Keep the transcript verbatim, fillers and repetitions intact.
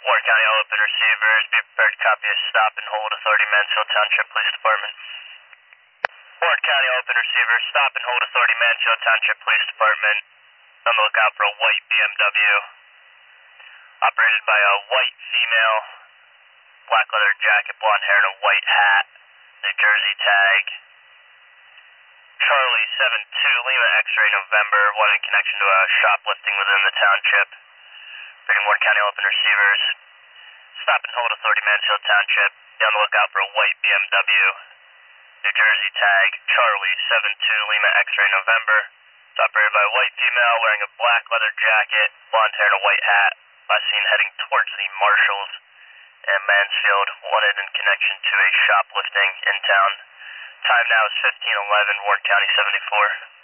Warren County, all open receivers. Be prepared to copy a stop and hold authority Mansfield Township Police Department. Warren County, all open receivers. Stop and hold authority Mansfield Township Police Department. On the lookout for a white B M W. Operated by a white female. Black leather jacket, blonde hair, and a white hat. New Jersey tag. Charlie seven two, Lima X-ray November. One in connection to a shoplifting within the township. Reading Warren County, all open receivers. Stop and hold authority Mansfield Township. Be on the lookout for a white B M W. New Jersey tag. Charlie seven two, Lima X-ray November. It's operated by a white female wearing a black leather jacket, blonde hair, and a white hat. Last seen heading towards the Marshalls and Mansfield, wanted in connection to a shoplifting in town. Time now is fifteen eleven, Warren County seventy-four.